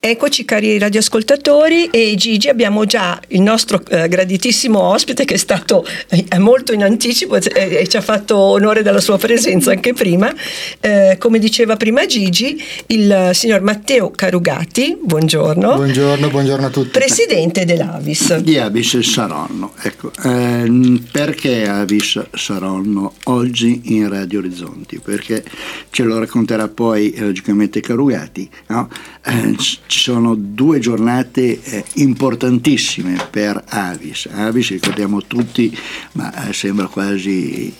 Eccoci cari radioascoltatori, e Gigi, abbiamo già il nostro graditissimo ospite che è stato molto in anticipo e ci ha fatto onore della sua presenza anche prima, come diceva prima Gigi, il signor Matteo Carugati. Buongiorno. Buongiorno a tutti. Presidente dell'Avis. Di Avis Saronno. Ecco, perché Avis Saronno oggi in Radio Orizzonti? Perché ce lo racconterà poi logicamente Carugati, no? Ci sono due giornate importantissime per Avis. Avis, ricordiamo tutti, ma sembra quasi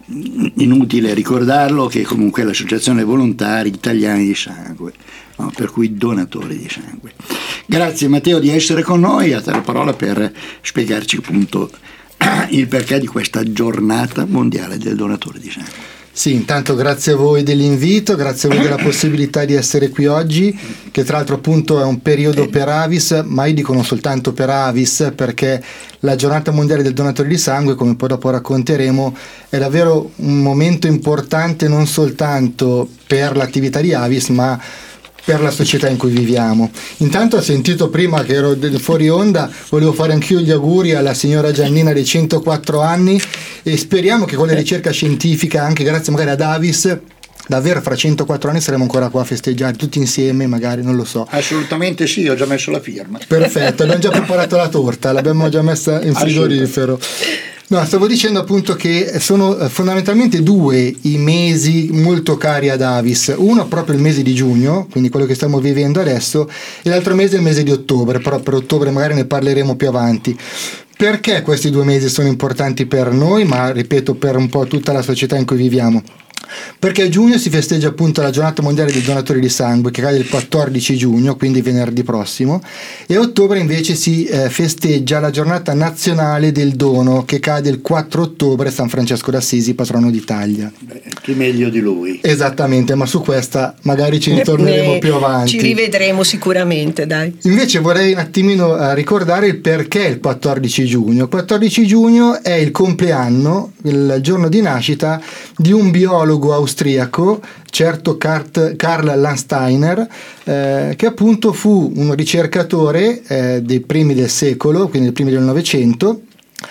inutile ricordarlo, che comunque è l'associazione volontari italiani di sangue, no? Per cui donatori di sangue. Grazie Matteo di essere con noi, a te la parola per spiegarci appunto il perché di questa giornata mondiale del donatore di sangue. Sì, intanto grazie a voi dell'invito, grazie a voi della possibilità di essere qui oggi, che tra l'altro appunto è un periodo per Avis, ma io dico non soltanto per Avis, perché la giornata mondiale del donatore di sangue, come poi dopo racconteremo, è davvero un momento importante non soltanto per l'attività di Avis, ma per la società in cui viviamo. Intanto ho sentito prima che ero fuori onda, volevo fare anch'io gli auguri alla signora Giannina dei 104 anni e speriamo che con la ricerca scientifica, anche grazie magari ad Avis, davvero fra 104 anni saremo ancora qua a festeggiare tutti insieme, magari, non lo so. Assolutamente sì, ho già messo la firma. Perfetto, abbiamo già preparato la torta, l'abbiamo già messa in frigorifero. No, stavo dicendo appunto che sono fondamentalmente due i mesi molto cari ad Avis. Uno proprio il mese di giugno, quindi quello che stiamo vivendo adesso, e l'altro mese è il mese di ottobre, però per ottobre magari ne parleremo più avanti. Perché questi 2 mesi sono importanti per noi, ma ripeto per un po' tutta la società in cui viviamo? Perché a giugno si festeggia appunto la giornata mondiale dei donatori di sangue, che cade il 14 giugno, quindi venerdì prossimo, e a ottobre invece si festeggia la giornata nazionale del dono, che cade il 4 ottobre, San Francesco d'Assisi, patrono d'Italia. Chi meglio di lui. Esattamente, ma su questa magari ci ritorneremo più avanti. Ci rivedremo sicuramente, dai. Invece vorrei un attimino ricordare il perché il 14 giugno. Il 14 giugno è il compleanno, il giorno di nascita di un biologo austriaco, certo Karl Landsteiner, che appunto fu un ricercatore dei primi del secolo, quindi dei primi del Novecento,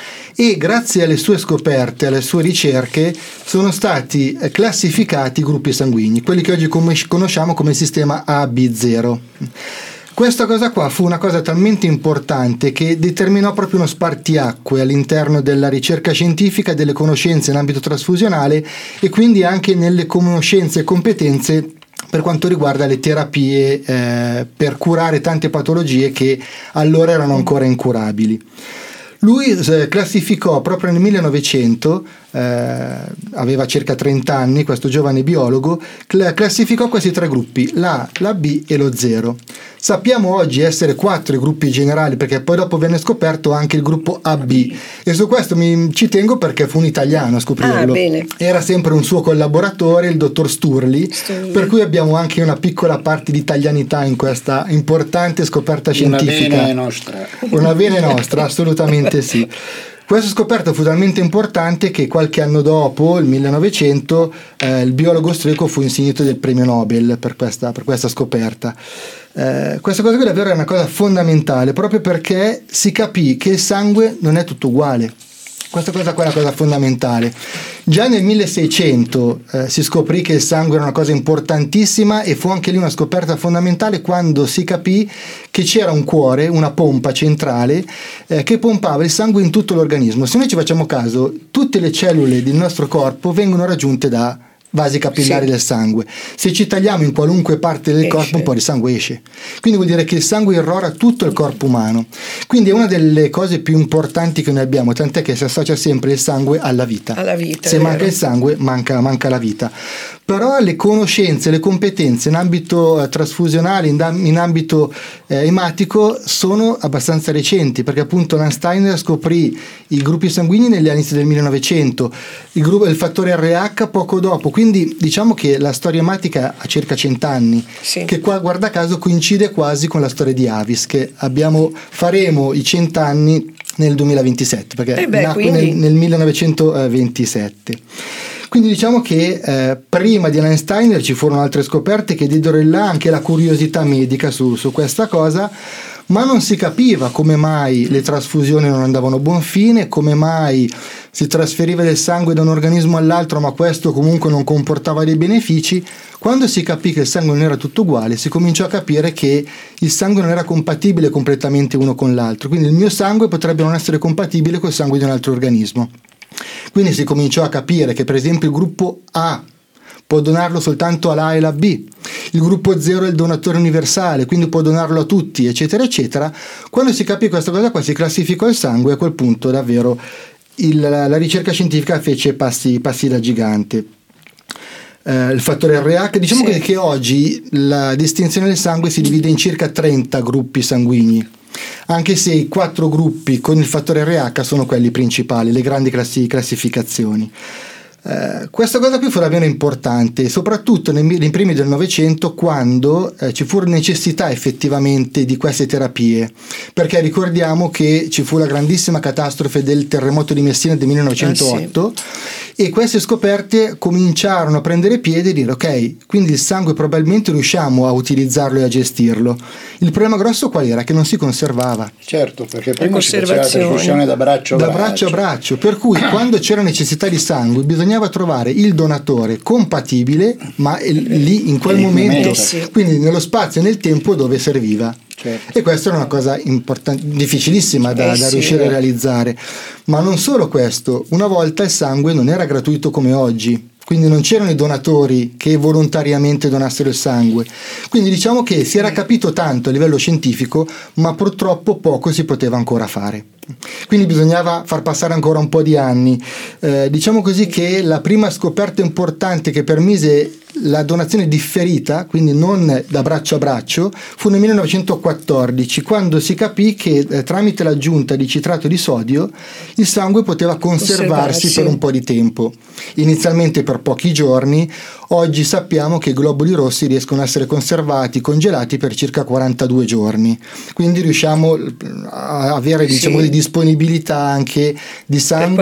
e grazie alle sue scoperte, alle sue ricerche, sono stati classificati i gruppi sanguigni, quelli che oggi conosciamo come sistema AB0. Questa cosa qua fu una cosa talmente importante che determinò proprio uno spartiacque all'interno della ricerca scientifica, delle conoscenze in ambito trasfusionale e quindi anche nelle conoscenze e competenze per quanto riguarda le terapie per curare tante patologie che allora erano ancora incurabili. Lui classificò proprio nel 1900, aveva circa 30 anni, questo giovane biologo, classificò questi 3 gruppi, l'A, la B e lo 0. Sappiamo oggi essere 4 i gruppi generali, perché poi dopo venne scoperto anche il gruppo AB, e su questo ci tengo perché fu un italiano a scoprirlo. Era sempre un suo collaboratore, il dottor Sturli, per cui abbiamo anche una piccola parte di italianità in questa importante scoperta scientifica. Una vena nostra, assolutamente sì. Questa scoperta fu talmente importante che qualche anno dopo, il 1900, il biologo austriaco fu insignito del premio Nobel per questa scoperta. Questa cosa qui davvero è una cosa fondamentale, proprio perché si capì che il sangue non è tutto uguale. Questa cosa qua è una cosa fondamentale. Già nel 1600 si scoprì che il sangue era una cosa importantissima, e fu anche lì una scoperta fondamentale quando si capì che c'era un cuore, una pompa centrale che pompava il sangue in tutto l'organismo. Se noi ci facciamo caso, tutte le cellule del nostro corpo vengono raggiunte da vasi capillari del sangue. Se ci tagliamo in qualunque parte del corpo, un po' di sangue esce. Quindi vuol dire che il sangue irrora tutto il corpo umano. Quindi è una delle cose più importanti che noi abbiamo, tant'è che si associa sempre il sangue alla vita. Se manca il sangue, manca la vita. Però le conoscenze, le competenze in ambito trasfusionale, in ambito ematico, sono abbastanza recenti, perché appunto Landsteiner scoprì i gruppi sanguigni negli anni del 1900, il fattore RH poco dopo, quindi diciamo che la storia ematica ha circa 100 anni, che qua guarda caso coincide quasi con la storia di Avis, che faremo i 100 anni nel 2027, perché nacque nel 1927. Quindi diciamo che prima di Alan Steiner ci furono altre scoperte che diedero in là anche la curiosità medica su questa cosa, ma non si capiva come mai le trasfusioni non andavano a buon fine, come mai si trasferiva del sangue da un organismo all'altro ma questo comunque non comportava dei benefici. Quando si capì che il sangue non era tutto uguale, si cominciò a capire che il sangue non era compatibile completamente uno con l'altro, quindi il mio sangue potrebbe non essere compatibile col sangue di un altro organismo. Quindi si cominciò a capire che per esempio il gruppo A può donarlo soltanto all'A e alla B, il gruppo 0 è il donatore universale, quindi può donarlo a tutti, eccetera eccetera. Quando si capì questa cosa qua, si classificò il sangue, e a quel punto davvero la ricerca scientifica fece passi da gigante. Il fattore RH, diciamo che oggi la distinzione del sangue si divide in circa 30 gruppi sanguigni, anche se i 4 gruppi con il fattore RH sono quelli principali, le grandi classificazioni. Questa cosa qui fu davvero importante, soprattutto nei primi del Novecento, quando ci fu necessità effettivamente di queste terapie, perché ricordiamo che ci fu la grandissima catastrofe del terremoto di Messina del 1908, e queste scoperte cominciarono a prendere piede e dire ok, quindi il sangue probabilmente riusciamo a utilizzarlo e a gestirlo. Il problema grosso qual era? Che non si conservava. Certo, perché prima si faceva la trasfusione da braccio a braccio, per cui quando c'era necessità di sangue bisognava trovare il donatore compatibile, ma lì in quel momento, quindi nello spazio e nel tempo dove serviva. Certo. E questa era una cosa difficilissima da riuscire a realizzare. Ma non solo questo, una volta il sangue non era gratuito come oggi, quindi non c'erano i donatori che volontariamente donassero il sangue, quindi diciamo che si era capito tanto a livello scientifico, ma purtroppo poco si poteva ancora fare. Quindi bisognava far passare ancora un po' di anni. Diciamo così che la prima scoperta importante che permise la donazione differita, quindi non da braccio a braccio, fu nel 1914, quando si capì che tramite l'aggiunta di citrato di sodio il sangue poteva conservarsi per un po' di tempo, inizialmente per pochi giorni. Oggi sappiamo che i globuli rossi riescono a essere conservati, congelati per circa 42 giorni, quindi riusciamo a avere diciamo di disponibilità anche di sangue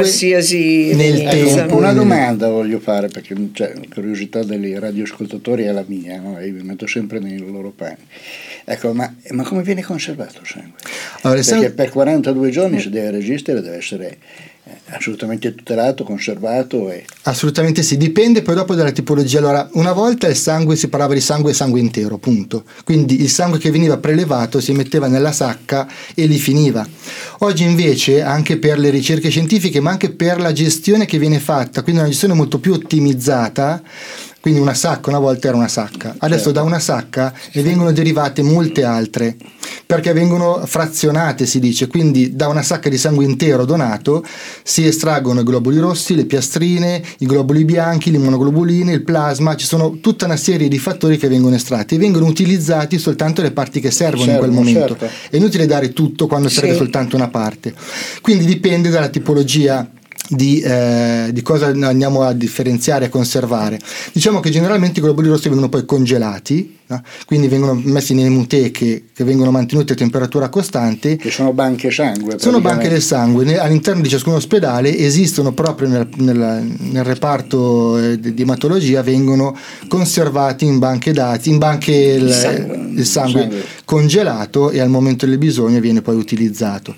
nel tempo. Una domanda voglio fare, perché curiosità degli radioascoltatori è la mia, no? Io mi metto sempre nei loro panni. Ecco, ma come viene conservato il sangue? Allora, perché per 42 giorni si deve resistere, deve essere assolutamente tutelato, conservato. Assolutamente sì, dipende poi dopo dalla tipologia. Allora, una volta il sangue, si parlava di sangue intero, punto. Quindi il sangue che veniva prelevato si metteva nella sacca e lì finiva. Oggi invece, anche per le ricerche scientifiche, ma anche per la gestione che viene fatta, quindi una gestione molto più ottimizzata. Quindi una sacca una volta era una sacca, adesso da una sacca ne vengono derivate molte altre, perché vengono frazionate, si dice, quindi da una sacca di sangue intero donato si estraggono i globuli rossi, le piastrine, i globuli bianchi, le immunoglobuline, il plasma, ci sono tutta una serie di fattori che vengono estratti e vengono utilizzati soltanto le parti che servono in quel momento. Certo. È inutile dare tutto quando serve soltanto una parte, quindi dipende dalla tipologia di cosa andiamo a differenziare, a conservare. Diciamo che generalmente i globuli rossi vengono poi congelati, no? Quindi vengono messi nelle muteche che vengono mantenute a temperatura costante, che sono banche sangue, sono banche del sangue. All'interno di ciascun ospedale esistono, proprio nel reparto di ematologia, vengono conservati in banche dati, in banche il sangue congelato, e al momento del bisogno viene poi utilizzato.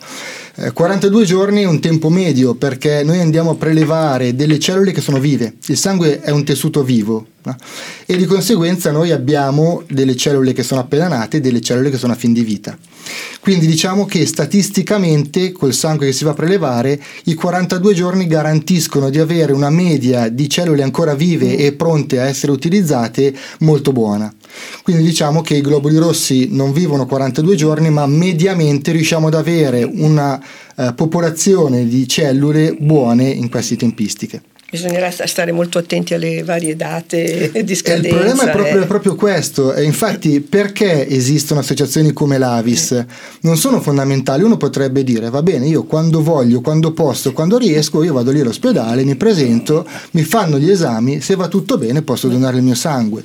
42 giorni è un tempo medio, perché noi andiamo a prelevare delle cellule che sono vive. Il sangue è un tessuto vivo, no? E di conseguenza noi abbiamo delle cellule che sono appena nate e delle cellule che sono a fin di vita. Quindi diciamo che statisticamente col sangue che si va a prelevare i 42 giorni garantiscono di avere una media di cellule ancora vive e pronte a essere utilizzate molto buona. Quindi diciamo che i globuli rossi non vivono 42 giorni, ma mediamente riusciamo ad avere una popolazione di cellule buone in queste tempistiche. Bisognerà stare molto attenti alle varie date di scadenza. Il problema è proprio questo, e infatti perché esistono associazioni come l'Avis? Non sono fondamentali. Uno potrebbe dire va bene, io quando voglio, quando posso, quando riesco, io vado lì all'ospedale, mi presento, mi fanno gli esami, se va tutto bene posso donare il mio sangue.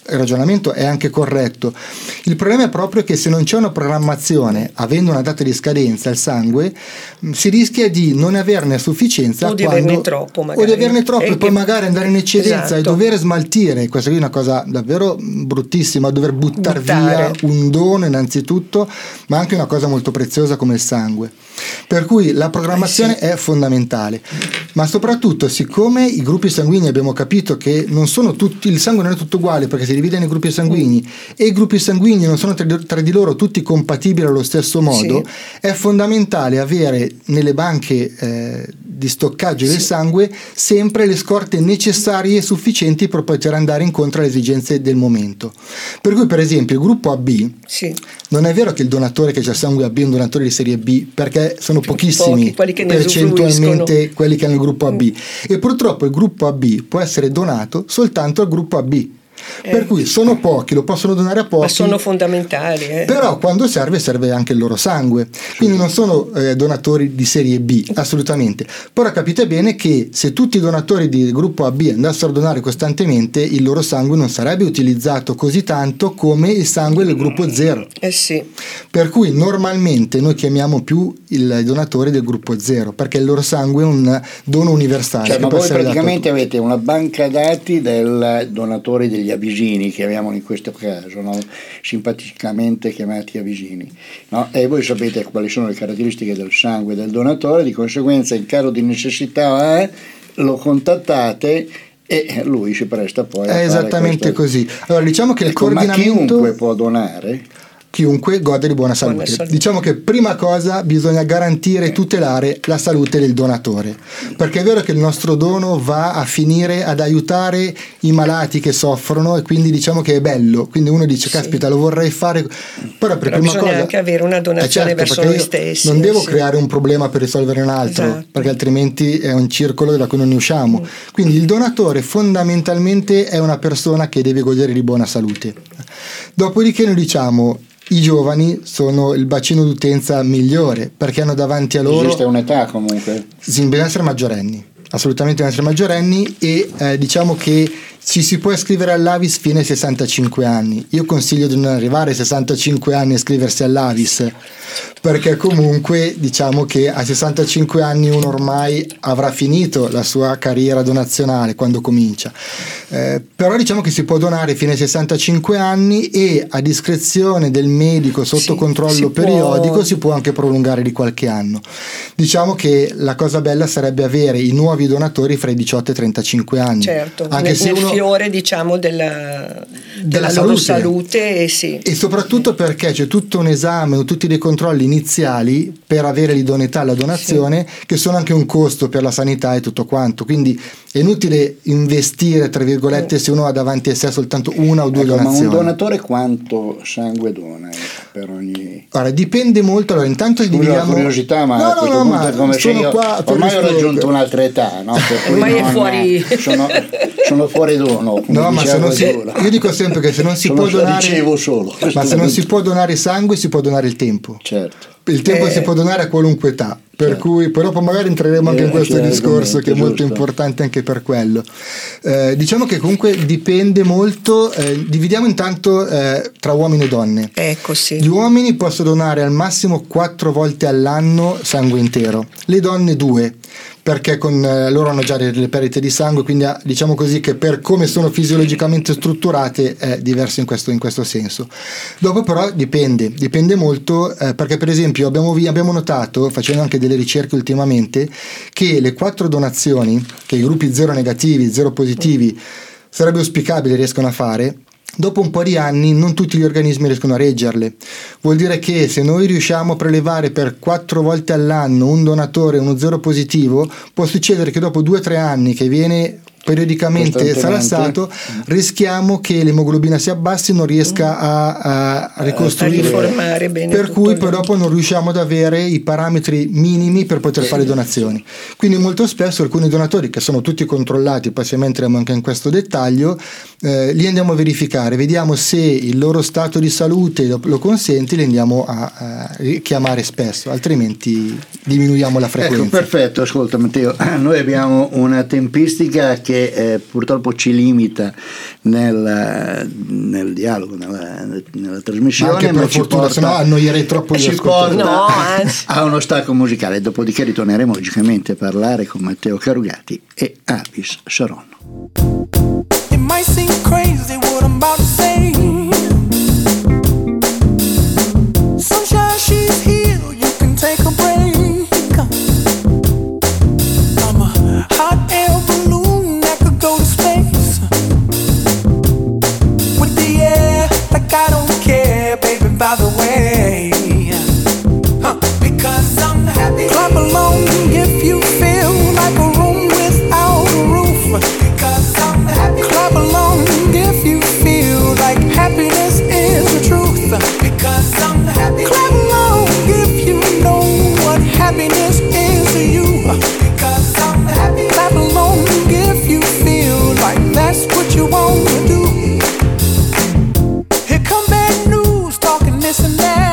il ragionamento è anche corretto. Il problema è proprio che se non c'è una programmazione, avendo una data di scadenza il sangue, si rischia di non averne a sufficienza o di averne troppo magari. O di averne troppo e poi magari andare in eccedenza, esatto, e dover smaltire. Questa qui è una cosa davvero bruttissima, dover buttare via un dono innanzitutto, ma anche una cosa molto preziosa come il sangue. Per cui la programmazione è fondamentale, ma soprattutto siccome i gruppi sanguigni abbiamo capito che non sono tutti, il sangue non è tutto uguale perché si divide nei gruppi sanguigni e i gruppi sanguigni non sono tra di loro tutti compatibili allo stesso modo, è fondamentale avere nelle banche di stoccaggio del sangue sempre le scorte necessarie e sufficienti per poter andare incontro alle esigenze del momento. Per cui per esempio il gruppo AB, non è vero che il donatore che c'ha sangue AB è un donatore di serie B, perché sono pochissimi percentualmente quelli che hanno il gruppo AB, e purtroppo il gruppo AB può essere donato soltanto al gruppo AB. Per cui sono pochi, lo possono donare a pochi, ma sono fondamentali, però quando serve anche il loro sangue, quindi non sono donatori di serie B, assolutamente. Però capite bene che se tutti i donatori di gruppo AB andassero a donare costantemente, il loro sangue non sarebbe utilizzato così tanto come il sangue del gruppo 0. Per cui normalmente noi chiamiamo più i donatori del gruppo 0 perché il loro sangue è un dono universale. Cioè, ma voi praticamente avete una banca dati del donatori degli avvicini, chiamiamoli in questo caso, no? Simpaticamente chiamati avvicini, no? E voi sapete quali sono le caratteristiche del sangue del donatore, di conseguenza in caso di necessità lo contattate e lui si presta poi a fare esattamente così. Allora diciamo che il coordinamento, ma chiunque può donare, chiunque gode di buona salute. Diciamo che prima cosa bisogna garantire e tutelare la salute del donatore, perché è vero che il nostro dono va a finire ad aiutare i malati che soffrono e quindi diciamo che è bello, quindi uno dice caspita lo vorrei fare, però prima bisogna cosa anche avere una donazione verso noi stessi, non devo creare un problema per risolvere un altro, perché altrimenti è un circolo da cui non ne usciamo. Quindi il donatore fondamentalmente è una persona che deve godere di buona salute. Dopodiché noi diciamo i giovani sono il bacino d'utenza migliore perché hanno davanti a loro, esiste un'età comunque, bisogna essere maggiorenni, assolutamente essere maggiorenni, e diciamo che ci si può iscrivere all'Avis fino ai 65 anni. Io consiglio di non arrivare ai 65 anni a iscriversi all'Avis, perché comunque diciamo che a 65 anni uno ormai avrà finito la sua carriera donazionale quando comincia, però diciamo che si può donare fino ai 65 anni e a discrezione del medico sotto controllo periodico si può anche prolungare di qualche anno. Diciamo che la cosa bella sarebbe avere i nuovi donatori fra i 18 e i 35 anni, anche se uno fiore diciamo della loro salute e soprattutto perché c'è tutto un esame, tutti dei controlli iniziali per avere l'idoneità alla donazione che sono anche un costo per la sanità e tutto quanto, quindi è inutile investire tra virgolette se uno ha davanti a sé soltanto una o due donazioni. Ma un donatore quanto sangue dona per ogni? Allora dipende molto, allora intanto dividiamo curiosità, ma a questo punto è come se io ormai ho raggiunto un'altra età, no? Ormai è fuori sono fuori dono. No, ma se non io dico sempre che se non si può donare, ma se non si può donare sangue si può donare il tempo. Certo. Il tempo si può donare a qualunque età, per cui poi dopo magari entreremo anche in questo discorso che è molto importante anche per quello. Diciamo che comunque dipende molto, dividiamo intanto tra uomini e donne. Gli uomini possono donare al massimo 4 volte all'anno sangue intero, le donne 2, perché con loro hanno già delle perdite di sangue, quindi diciamo così che per come sono fisiologicamente strutturate è diverso in questo senso. Dopo però dipende molto, perché per esempio abbiamo notato, facendo anche delle ricerche ultimamente, che le 4 donazioni che i gruppi 0 negativi, 0 positivi sarebbe auspicabile riescono a fare, dopo un po' di anni non tutti gli organismi riescono a reggerle. Vuol dire che se noi riusciamo a prelevare per 4 volte all'anno un donatore, uno 0 positivo, può succedere che dopo 2-3 anni che viene periodicamente salassato, rischiamo che l'emoglobina si abbassi e non riesca a ricostruire, per cui poi dopo non riusciamo ad avere i parametri minimi per poter fare donazioni. Quindi molto spesso alcuni donatori, che sono tutti controllati, poi se entriamo anche in questo dettaglio, li andiamo a verificare, vediamo se il loro stato di salute lo consente, li andiamo a chiamare spesso, altrimenti diminuiamo la frequenza. Ecco, perfetto. Ascolta Matteo, noi abbiamo una tempistica che che purtroppo ci limita nel dialogo, nella trasmissione, ma anche per fortuna, se no annoierei troppo gli ascoltatori. A uno stacco musicale, dopodiché ritorneremo logicamente a parlare con Matteo Carugati e Avis Sharon. It might seem crazy what I'm about to say. Sunshine, she's here, you can take a break. I'm a hot air balloon that could go to space. With the air, like I don't care, baby, by the way. Because I'm happy. Clap along if you feel like a room without a roof. Because I'm happy. Clap along if you feel like happiness is the truth. Because I'm happy. Clap along if you know what happiness is to you. Because I'm happy. Clap along if you feel like that's what you want to do. Here come bad news talking this and that.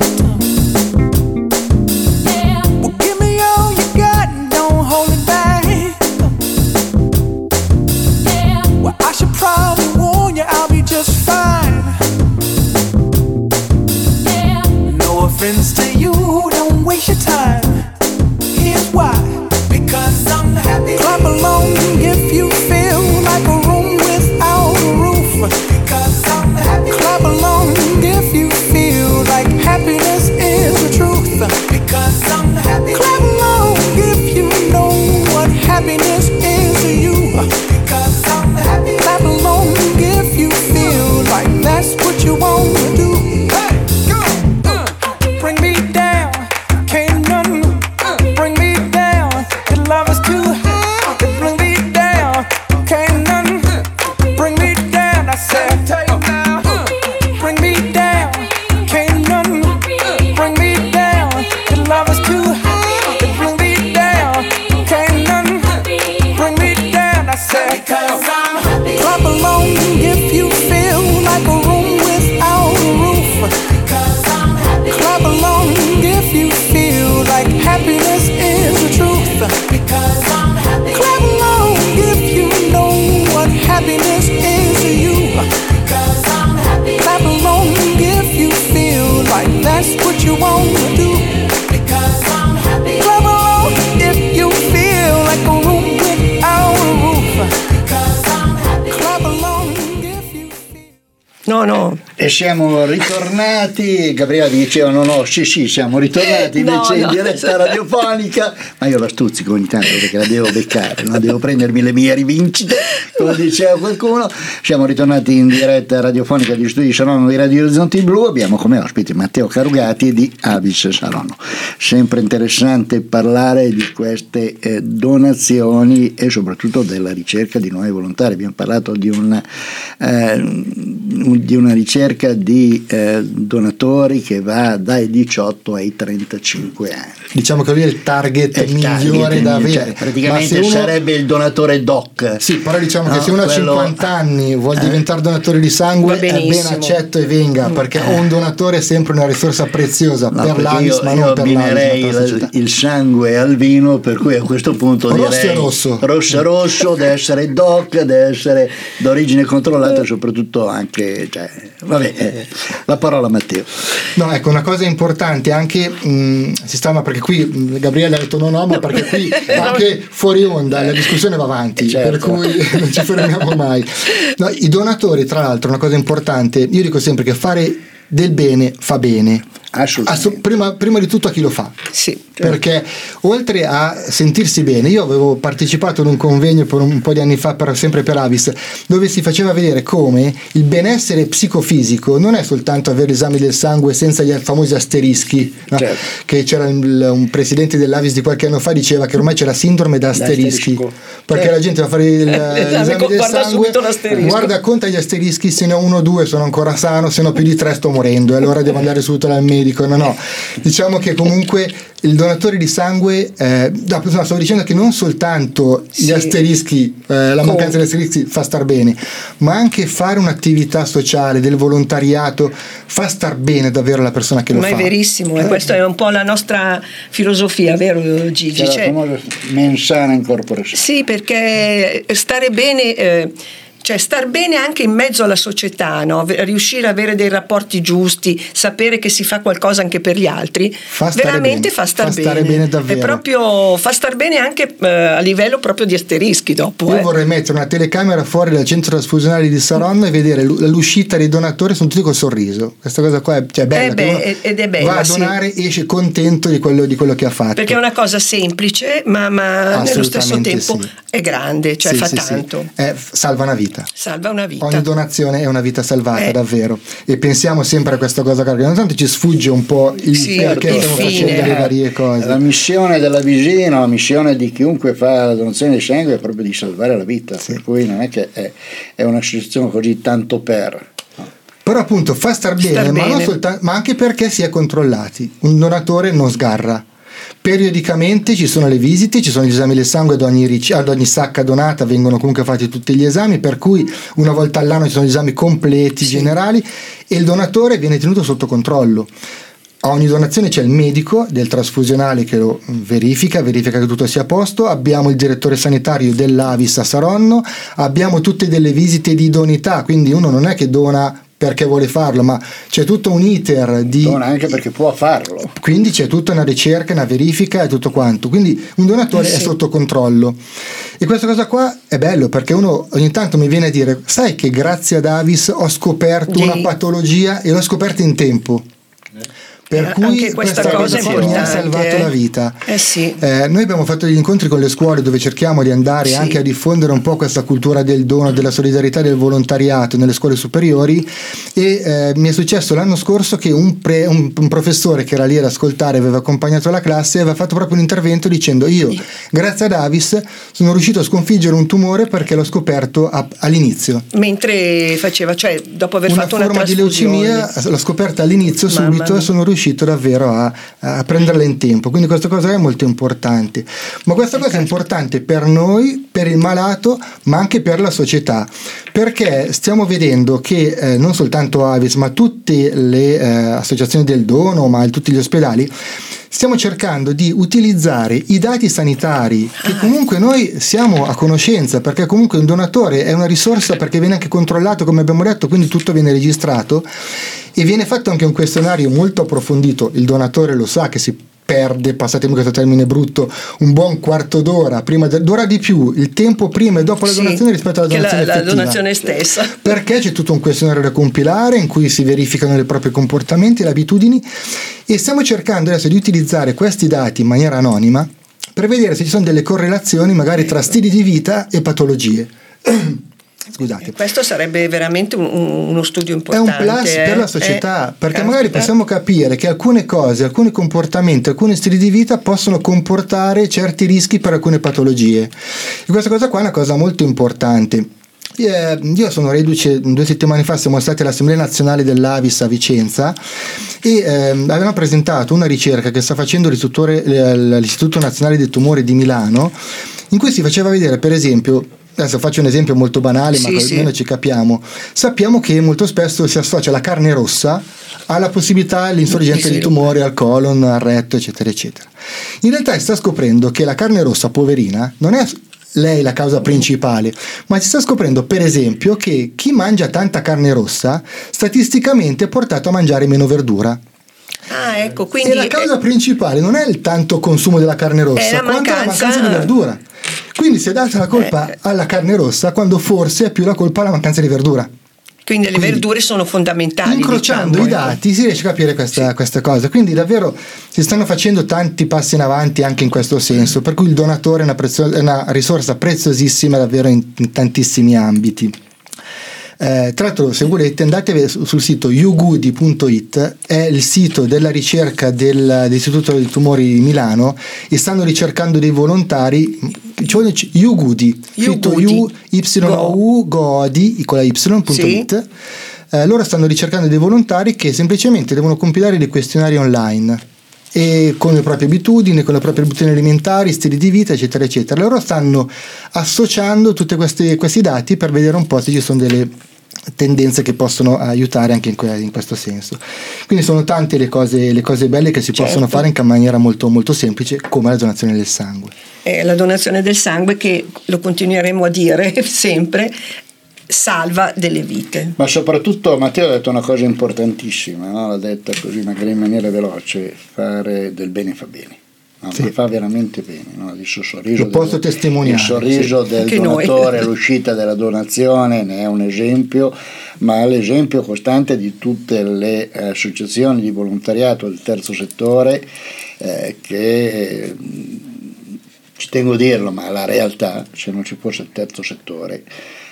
Friends to you, don't waste your time. Here's why. Because I'm happy. Clap along if you feel like a room without a roof. Because I'm happy. Clap along if you feel like happiness is the truth. Because I'm happy. Clap along if you know what happiness is to you. Because I'm happy. Clap along if you feel like that's what you want to do. Bring me down, can't none bring me down. Your love is too high, bring me down, can't none bring me down. I said, bring me down, can't none bring me down. Your love is too high, bring me down, can't none bring me down. I said, because I'm happy. Clap along if you feel like a room without a roof. Clap along if you feel like happiness is the truth. Because I'm happy. Clap along if you know what happiness is to you. Because I'm happy. Clap along if you feel like that's what you want to do. Because I'm happy. Clap along if you feel like a room without a roof. Because I'm happy. Clap along if you feel. No. E siamo ritornati. Gabriele diceva no, sì, siamo ritornati invece in diretta radiofonica, ma io la stuzzico ogni tanto perché la devo beccare, no? Devo prendermi le mie rivincite, come diceva qualcuno. Siamo ritornati in diretta radiofonica di Studi Saronno di Radio Orizzonti Blu. Abbiamo come ospite Matteo Carugati di Avis Saronno. Sempre interessante parlare di queste donazioni e soprattutto della ricerca di nuovi volontari. Abbiamo parlato di una ricerca di donatori che va dai 18 ai 35 anni. Diciamo che lui è il target migliore da avere. Cioè, praticamente sarebbe il donatore doc. Sì, però diciamo che se uno ha 50 anni vuol diventare donatore di sangue, è ben accetto e venga, perché un donatore è sempre una risorsa preziosa per l'Avis, ma non per l'Avis. Il sangue al vino, per cui a questo punto direi rosso e rosso, deve essere doc, deve essere d'origine controllata e soprattutto anche, la parola a Matteo. No, ecco, una cosa importante anche si stava, perché qui Gabriele ha detto no, ma perché qui anche fuori onda la discussione va avanti, certo. Per cui non ci fermiamo mai. No, i donatori, tra l'altro, una cosa importante, io dico sempre che fare del bene fa bene. Prima di tutto a chi lo fa, sì, certo. Perché oltre a sentirsi bene, io avevo partecipato ad un convegno per un po' di anni fa sempre per Avis, dove si faceva vedere come il benessere psicofisico non è soltanto avere l'esame del sangue senza gli famosi asterischi, no? Certo. Che c'era un presidente dell'Avis di qualche anno fa, diceva che ormai c'è la sindrome da asterischi, perché la gente va a fare l'esame del sangue, guarda, conta gli asterischi, se ne ho 1 o 2 sono ancora sano, se ne ho più di 3 sto morendo, e allora devo andare subito dal medico. medico, no. Diciamo che comunque il donatore di sangue, stavo dicendo che non soltanto gli asterischi, la mancanza di asterischi fa star bene, ma anche fare un'attività sociale, del volontariato, fa star bene davvero la persona che lo fa. Ma è verissimo, e questa è un po' la nostra filosofia, vero Gigi? Mens sana in corpore sano. Sì, perché stare bene... cioè star bene anche in mezzo alla società, no? Riuscire ad avere dei rapporti giusti, sapere che si fa qualcosa anche per gli altri, veramente fa star bene davvero. È proprio, fa star bene anche a livello proprio di asterischi dopo. Io vorrei mettere una telecamera fuori dal centro trasfusionale di Saronno e vedere l'uscita dei donatori, sono tutti col sorriso. Questa cosa qua è bella, ed è bella, va a donare, esce contento di quello che ha fatto, perché è una cosa semplice ma nello stesso tempo è grande, cioè fa tanto. Salva una vita. Salva una vita. Ogni donazione è una vita salvata, davvero. E pensiamo sempre a questa cosa, che ogni tanto ci sfugge un po' perché stiamo facendo le varie cose. La missione della Vigino, la missione di chiunque fa la donazione di sangue è proprio di salvare la vita, per cui non è che è un'associazione così tanto per. Però appunto fa star bene, ma anche perché si è controllati. Un donatore non sgarra. Periodicamente ci sono le visite, ci sono gli esami del sangue ad ogni sacca donata, vengono comunque fatti tutti gli esami, per cui una volta all'anno ci sono gli esami completi, generali, e il donatore viene tenuto sotto controllo. A ogni donazione c'è il medico del trasfusionale che lo verifica che tutto sia a posto, abbiamo il direttore sanitario dell'Avis a Saronno, abbiamo tutte delle visite di idoneità, quindi uno non è che dona perché vuole farlo, ma c'è tutto un iter di... Dona anche perché può farlo. Quindi c'è tutta una ricerca, una verifica e tutto quanto. Quindi un donatore è sotto controllo. E questa cosa qua è bello, perché uno ogni tanto mi viene a dire: sai che grazie ad Avis ho scoperto una patologia e l'ho scoperta in tempo. Per cui anche questa cosa mi ha salvato la vita. Sì. Noi abbiamo fatto degli incontri con le scuole dove cerchiamo di andare anche a diffondere un po' questa cultura del dono, della solidarietà, del volontariato nelle scuole superiori, e mi è successo l'anno scorso che un professore che era lì ad ascoltare, aveva accompagnato la classe, aveva fatto proprio un intervento dicendo: io grazie ad Avis sono riuscito a sconfiggere un tumore perché l'ho scoperto all'inizio, mentre faceva, cioè dopo aver fatto una forma di leucemia, l'ho scoperta all'inizio subito, e sono riuscito davvero a prenderla in tempo. Quindi questa cosa è molto importante, ma questa cosa è importante per noi, per il malato, ma anche per la società, perché stiamo vedendo che non soltanto Avis, ma tutte le associazioni del dono, ma tutti gli ospedali, stiamo cercando di utilizzare i dati sanitari che comunque noi siamo a conoscenza, perché comunque un donatore è una risorsa, perché viene anche controllato, come abbiamo detto, quindi tutto viene registrato e viene fatto anche un questionario molto approfondito. Il donatore lo sa che si perde, passatemi questo termine brutto, un buon quarto d'ora d'ora di più il tempo prima e dopo la donazione rispetto alla donazione effettiva, la donazione stessa, perché c'è tutto un questionario da compilare in cui si verificano i propri comportamenti e le abitudini, e stiamo cercando adesso di utilizzare questi dati in maniera anonima per vedere se ci sono delle correlazioni magari tra stili di vita e patologie. Scusate. Questo sarebbe veramente uno studio importante. È un plus per la società, perché magari possiamo capire che alcune cose, alcuni comportamenti, alcuni stili di vita possono comportare certi rischi per alcune patologie. E questa cosa qua è una cosa molto importante. Io sono reduce, 2 settimane fa siamo stati all'Assemblea Nazionale dell'Avis a Vicenza e avevamo presentato una ricerca che sta facendo l'Istituto Nazionale dei Tumori di Milano, in cui si faceva vedere, per esempio, adesso faccio un esempio molto banale, ma almeno ci capiamo. Sappiamo che molto spesso si associa la carne rossa alla possibilità dell'insorgenza di tumori al colon, al retto, eccetera, eccetera. In realtà si sta scoprendo che la carne rossa, poverina, non è lei la causa principale, ma si sta scoprendo, per esempio, che chi mangia tanta carne rossa statisticamente è portato a mangiare meno verdura. Ecco, quindi e la causa principale non è il tanto consumo della carne rossa, quanto la mancanza di verdura. Quindi si è data la colpa alla carne rossa, quando forse è più la colpa alla mancanza di verdura. Quindi le verdure sono fondamentali. Incrociando i dati si riesce a capire questa cosa. Quindi davvero si stanno facendo tanti passi in avanti anche in questo senso, per cui il donatore è una risorsa preziosissima davvero in tantissimi ambiti. Tra l'altro, se volete, andate sul sito yougudi.it, è il sito della ricerca dell'Istituto dei Tumori di Milano, e stanno ricercando dei volontari. Yougudi, scritto Godi con la Y.it. loro stanno ricercando dei volontari che semplicemente devono compilare dei questionari online e con le proprie abitudini, con le proprie abitudini alimentari, stili di vita, eccetera eccetera. Loro stanno associando tutti questi dati per vedere un po' se ci sono delle tendenze che possono aiutare anche in questo senso. Quindi sono tante le cose belle che si possono fare in maniera molto molto semplice, come la donazione del sangue. La donazione del sangue, che lo continueremo a dire sempre, salva delle vite. Ma soprattutto Matteo ha detto una cosa importantissima, no? L'ha detta così magari in maniera veloce: fare del bene fa bene. No, sì. Fa veramente bene, no? Il suo sorriso, lo posso testimoniare, il sorriso del donatore, l'uscita della donazione ne è un esempio, ma è l'esempio costante di tutte le associazioni di volontariato del terzo settore, che ci tengo a dirlo, ma la realtà, se non ci fosse il terzo settore,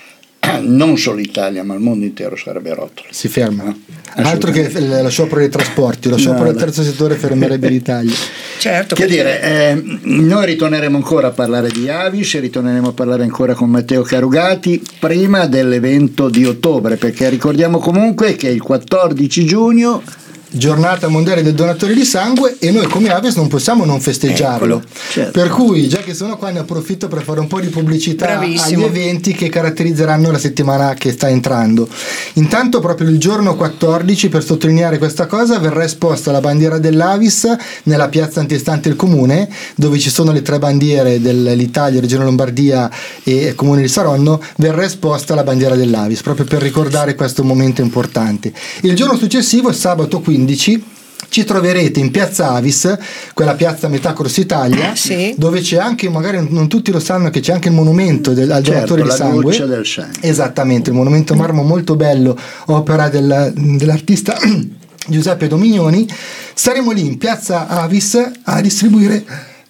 non solo l'Italia ma il mondo intero sarebbe rotolo. Si ferma, no? Altro che lo sciopero dei trasporti, lo sciopero del terzo settore fermerebbe l'Italia. Certo, che dire, noi ritorneremo ancora a parlare di Avis, ritorneremo a parlare ancora con Matteo Carugati prima dell'evento di ottobre, perché ricordiamo comunque che il 14 giugno giornata mondiale del donatore di sangue, e noi come Avis non possiamo non festeggiarlo. Certo. Per cui, già che sono qua, ne approfitto per fare un po' di pubblicità Bravissimo. agli eventi che caratterizzeranno la settimana che sta entrando. Intanto, proprio il giorno 14, per sottolineare questa cosa, verrà esposta la bandiera dell'Avis nella piazza antistante il comune, dove ci sono le 3 bandiere dell'Italia, Regione Lombardia e Comune di Saronno. Verrà esposta la bandiera dell'Avis proprio per ricordare questo momento importante. Il giorno successivo, sabato 15, ci troverete in piazza Avis, quella piazza a metà Corso Italia, sì, dove c'è anche, magari non tutti lo sanno, che c'è anche il monumento al donatore di sangue. Goccia del sangue. Esattamente, il monumento marmo molto bello, opera dell'artista Giuseppe Dominioni. Saremo lì in piazza Avis a distribuire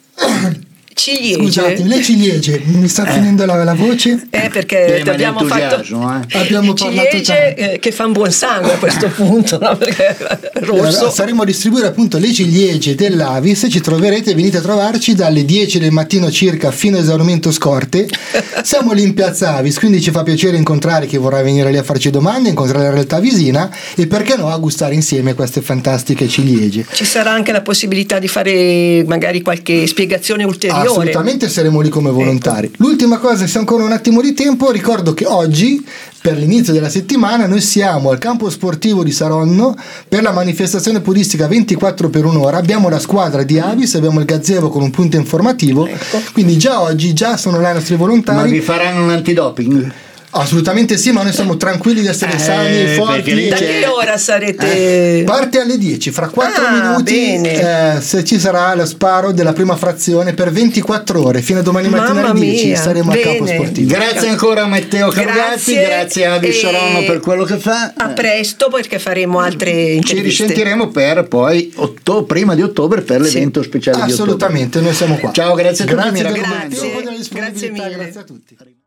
ciliegie. Scusate, le ciliegie, mi sta finendo la voce. Perché abbiamo fatto abbiamo ciliegie che fanno buon sangue a questo punto, no? Perché rosso. Saremo a distribuire appunto le ciliegie dell'Avis. Ci troverete, venite a trovarci dalle 10 del mattino circa fino a esaurimento scorte. Siamo lì in piazza Avis, quindi ci fa piacere incontrare chi vorrà venire lì a farci domande, incontrare la realtà visina e perché no a gustare insieme queste fantastiche ciliegie. Ci sarà anche la possibilità di fare magari qualche spiegazione ulteriore. Assolutamente, saremo lì come volontari. Ecco. L'ultima cosa, se ancora un attimo di tempo, ricordo che oggi, per l'inizio della settimana, noi siamo al campo sportivo di Saronno per la manifestazione podistica 24 per un'ora. Abbiamo la squadra di Avis, abbiamo il gazebo con un punto informativo, ecco. Quindi già oggi sono là i nostri volontari. Ma vi faranno un antidoping? Assolutamente sì, ma noi siamo tranquilli di essere sani, forti. Da che ora sarete? Parte alle 10, fra 4 minuti se ci sarà lo sparo della prima frazione per 24 ore, fino a domani mattina alle 10 saremo al campo sportivo. Grazie ancora a Matteo Carugati, grazie a Avis Saronno per quello che fa. A presto, perché faremo altre interviste. Ci risentiremo per poi prima di ottobre per l'evento speciale di ottobre. Assolutamente, noi siamo qua. Ciao, grazie a tutti. Grazie mille. Grazie a tutti.